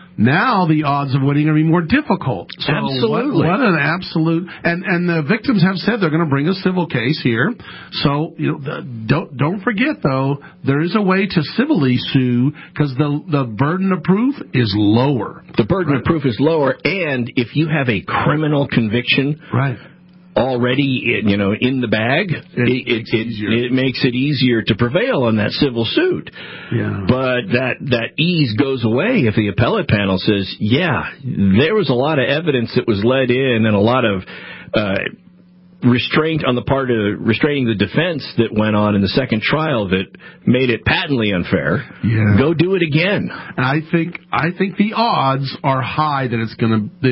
now the odds of winning are going to be more difficult. So Absolutely. What, what an absolute... And, and the victims have said they're going to bring a civil case here. So, you know, the, don't don't forget, though, there is a way to civilly sue because the, the burden of proof is lower. The burden right. of proof is lower, and if you have a criminal conviction... Right. already, you know, in the bag, it, it, it, it makes it easier to prevail on that civil suit. Yeah. But that, that ease goes away if the appellate panel says, yeah, there was a lot of evidence that was let in and a lot of uh, restraint on the part of restraining the defense that went on in the second trial that made it patently unfair. Yeah. Go do it again. And I think I think the odds are high that it's going to...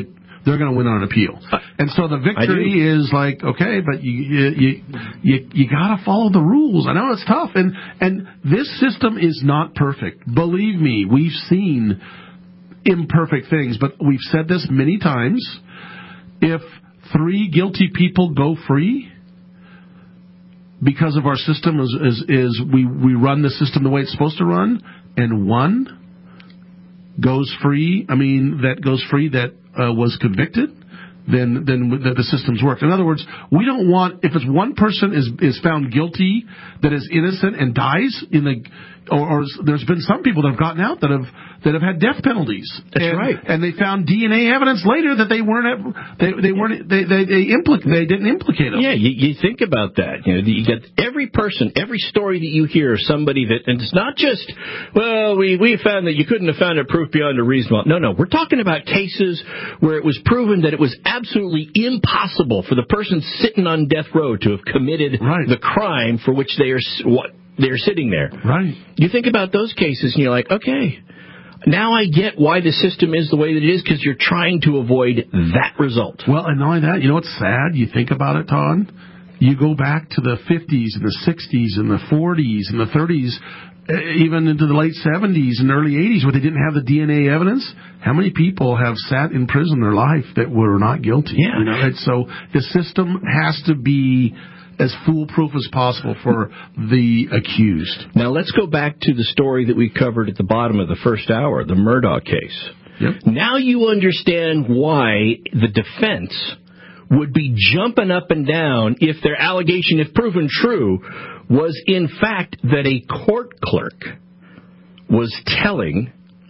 they're going to win on an appeal. And so the victory is like, okay, but you you you, you got to follow the rules. I know it's tough, and and this system is not perfect. Believe me, we've seen imperfect things, but we've said this many times. If three guilty people go free because of our system is is, is we, we run the system the way it's supposed to run, and one goes free, I mean, that goes free that uh, was convicted, then then the, the system's worked. In other words, we don't want, if it's one person is is found guilty that is innocent and dies in the, or, or there's been some people that have gotten out that have that have had death penalties. That's and, right. And they found D N A evidence later that they weren't they they weren't they they they, implic- they didn't implicate them. Yeah, you, you think about that. You know, you get every person, every story that you hear of somebody that, and it's not just, well, we we found that you couldn't have found a proof beyond a reasonable. No, no, we're talking about cases where it was proven that it was absolutely impossible for the person sitting on death row to have committed right. the crime for which they are what they're sitting there. Right. You think about those cases, and you're like, okay. Now I get why the system is the way that it is, because you're trying to avoid that result. Well, and not only that, you know what's sad? You think about it, Todd. You go back to the fifties and the sixties and the forties and the thirties, even into the late seventies and early eighties, where they didn't have the D N A evidence. How many people have sat in prison their life that were not guilty? Yeah. You know, and so the system has to be as foolproof as possible for the accused. Now let's go back to the story that we covered at the bottom of the first hour, the Murdaugh case. Yep. Now you understand why the defense would be jumping up and down if their allegation, if proven true, was in fact that a court clerk was telling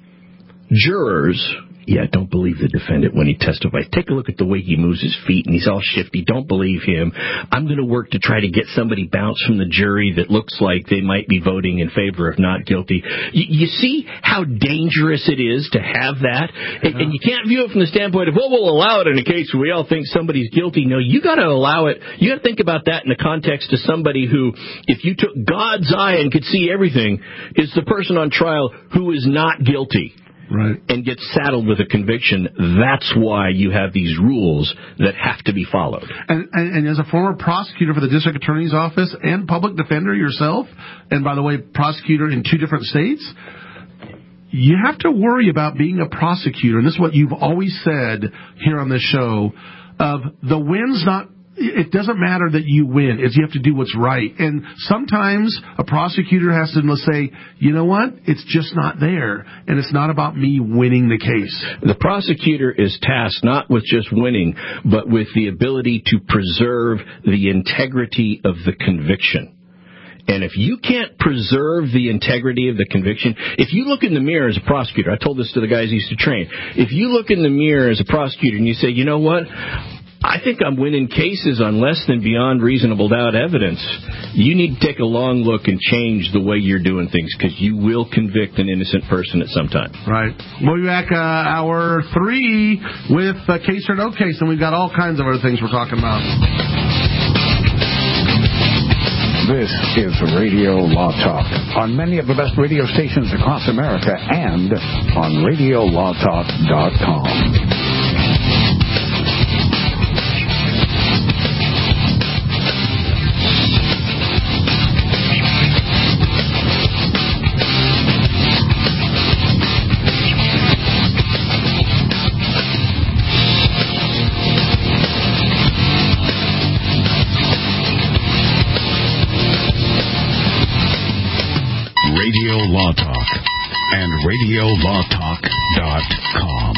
jurors, yeah, don't believe the defendant when he testifies. Take a look at the way he moves his feet, and he's all shifty. Don't believe him. I'm going to work to try to get somebody bounced from the jury that looks like they might be voting in favor of not guilty. You, you see how dangerous it is to have that? And, and you can't view it from the standpoint of, well, we'll allow it in a case where we all think somebody's guilty. No, you got to allow it. You got to think about that in the context of somebody who, if you took God's eye and could see everything, is the person on trial who is not guilty. Right. And gets saddled with a conviction. That's why you have these rules that have to be followed. And, and, and as a former prosecutor for the district attorney's office and public defender yourself, and by the way, prosecutor in two different states, you have to worry about being a prosecutor. And this is what you've always said here on this show, of the win's not, it doesn't matter that you win. It's you have to do what's right. And sometimes a prosecutor has to say, you know what? It's just not there. And it's not about me winning the case. The prosecutor is tasked not with just winning, but with the ability to preserve the integrity of the conviction. And if you can't preserve the integrity of the conviction, if you look in the mirror as a prosecutor, I told this to the guys who used to train, if you look in the mirror as a prosecutor and you say, you know what? I think I'm winning cases on less than beyond reasonable doubt evidence. You need to take a long look and change the way you're doing things, because you will convict an innocent person at some time. Right. We'll be back uh, hour three with uh, Case or No Case, and we've got all kinds of other things we're talking about. This is Radio Law Talk on many of the best radio stations across America and on radio law talk dot com. Radio Law Talk and radio law talk dot com.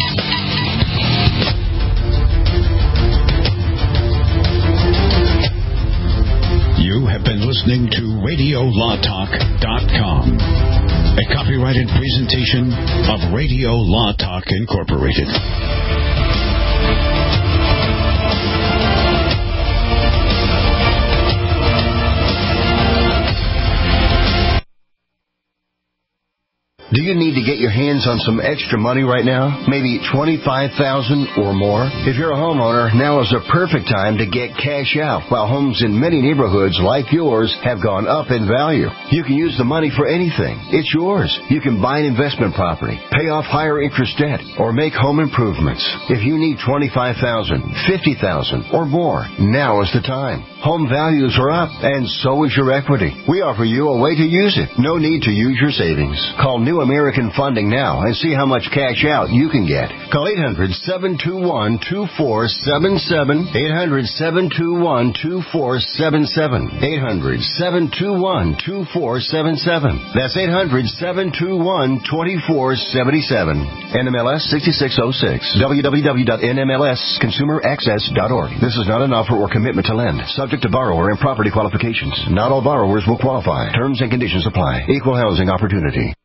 You have been listening to radio law talk dot com, a copyrighted presentation of Radio Law Talk Incorporated. Do you need to get your hands on some extra money right now? Maybe twenty-five thousand dollars or more? If you're a homeowner, now is the perfect time to get cash out, while homes in many neighborhoods like yours have gone up in value. You can use the money for anything. It's yours. You can buy an investment property, pay off higher interest debt, or make home improvements. If you need twenty-five thousand dollars, fifty thousand dollars, or more, now is the time. Home values are up, and so is your equity. We offer you a way to use it. No need to use your savings. Call New American Funding now and see how much cash out you can get. Call eight hundred, seven two one, two four seven seven, eight hundred, seven two one, two four seven seven, eight hundred, seven two one, two four seven seven. That's eight hundred, seven two one, two four seven seven. N M L S sixty-six oh six. w w w dot n m l s consumer access dot org. This is not an offer or commitment to lend. Subject to borrower and property qualifications. Not all borrowers will qualify. Terms and conditions apply. Equal housing opportunity.